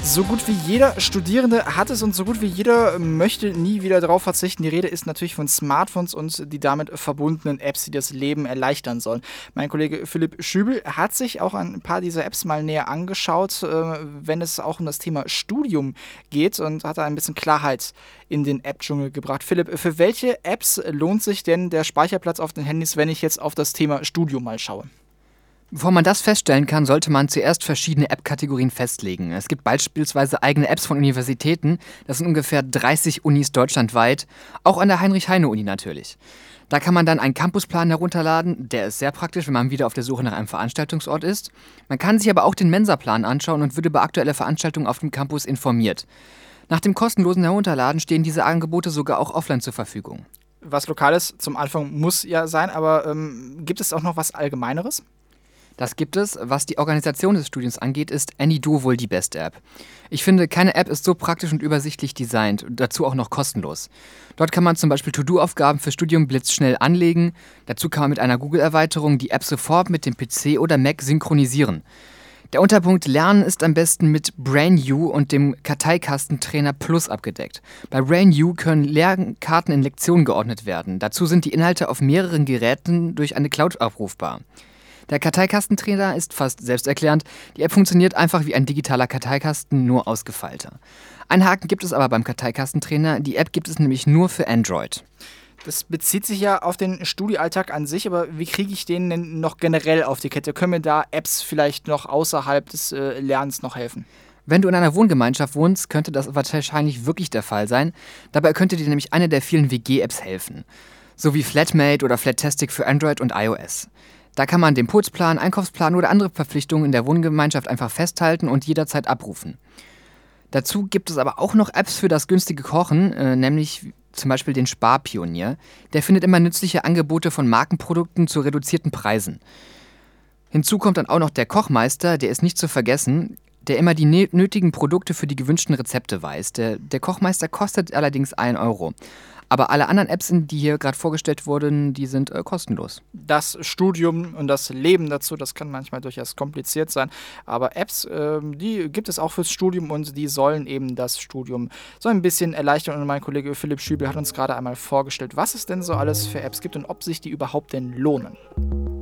So gut wie jeder Studierende hat es und so gut wie jeder möchte nie wieder darauf verzichten. Die Rede ist natürlich von Smartphones und die damit verbundenen Apps, die das Leben erleichtern sollen. Mein Kollege Philipp Schübel hat sich auch ein paar dieser Apps mal näher angeschaut, wenn es auch um das Thema Studium geht, und hat da ein bisschen Klarheit in den App-Dschungel gebracht. Philipp, für welche Apps lohnt sich denn der Speicherplatz auf den Handys, wenn ich jetzt auf das Thema Studium mal schaue? Bevor man das feststellen kann, sollte man zuerst verschiedene App-Kategorien festlegen. Es gibt beispielsweise eigene Apps von Universitäten, das sind ungefähr 30 Unis deutschlandweit, auch an der Heinrich-Heine-Uni natürlich. Da kann man dann einen Campusplan herunterladen, der ist sehr praktisch, wenn man wieder auf der Suche nach einem Veranstaltungsort ist. Man kann sich aber auch den Mensa-Plan anschauen und wird über aktuelle Veranstaltungen auf dem Campus informiert. Nach dem kostenlosen Herunterladen stehen diese Angebote sogar auch offline zur Verfügung. Was Lokales zum Anfang muss ja sein, aber gibt es auch noch was Allgemeineres? Das gibt es. Was die Organisation des Studiums angeht, ist AnyDo wohl die beste App. Ich finde, keine App ist so praktisch und übersichtlich designt, dazu auch noch kostenlos. Dort kann man zum Beispiel To-Do-Aufgaben für Studium blitzschnell anlegen. Dazu kann man mit einer Google-Erweiterung die App sofort mit dem PC oder Mac synchronisieren. Der Unterpunkt Lernen ist am besten mit BrainU und dem Karteikastentrainer Plus abgedeckt. Bei BrainU können Lernkarten in Lektionen geordnet werden. Dazu sind die Inhalte auf mehreren Geräten durch eine Cloud abrufbar. Der Karteikastentrainer ist fast selbsterklärend. Die App funktioniert einfach wie ein digitaler Karteikasten, nur ausgefeilter. Ein Haken gibt es aber beim Karteikastentrainer. Die App gibt es nämlich nur für Android. Das bezieht sich ja auf den Studialltag an sich, aber wie kriege ich den denn noch generell auf die Kette? Können mir da Apps vielleicht noch außerhalb des Lernens noch helfen? Wenn du in einer Wohngemeinschaft wohnst, könnte das wahrscheinlich wirklich der Fall sein. Dabei könnte dir nämlich eine der vielen WG-Apps helfen. So wie Flatmate oder Flattastic für Android und iOS. Da kann man den Putzplan, Einkaufsplan oder andere Verpflichtungen in der Wohngemeinschaft einfach festhalten und jederzeit abrufen. Dazu gibt es aber auch noch Apps für das günstige Kochen, nämlich zum Beispiel den Sparpionier. Der findet immer nützliche Angebote von Markenprodukten zu reduzierten Preisen. Hinzu kommt dann auch noch der Kochmeister, der ist nicht zu vergessen, der immer die nötigen Produkte für die gewünschten Rezepte weiß. Der Kochmeister kostet allerdings 1 Euro. Aber alle anderen Apps, die hier gerade vorgestellt wurden, die sind kostenlos. Das Studium und das Leben dazu, das kann manchmal durchaus kompliziert sein. Aber Apps, die gibt es auch fürs Studium und die sollen eben das Studium so ein bisschen erleichtern. Und mein Kollege Philipp Schübel hat uns gerade einmal vorgestellt, was es denn so alles für Apps gibt und ob sich die überhaupt denn lohnen.